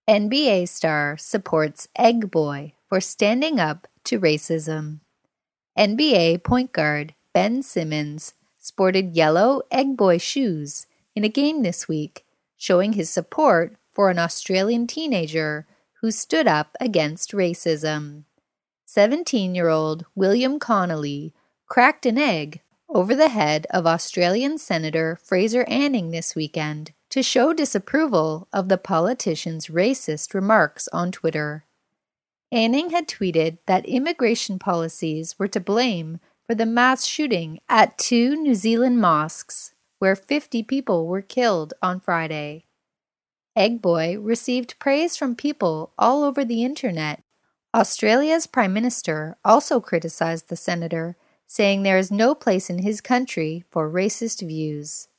NBA star supports Egg Boy for standing up to racism. NBA point guard Ben Simmons sported yellow Egg Boy shoes in a game this week, showing his support for an Australian teenager who stood up against racism. 17-year-old William Connolly cracked an egg over the head of Australian Senator Fraser Anning this weekend to show disapproval of the politician's racist remarks on Twitter. Anning had tweeted that immigration policies were to blame for the mass shooting at 2 New Zealand mosques, where 50 people were killed on Friday. Egg Boy received praise from people all over the internet. Australia's Prime Minister also criticized the senator, saying there is no place in his country for racist views.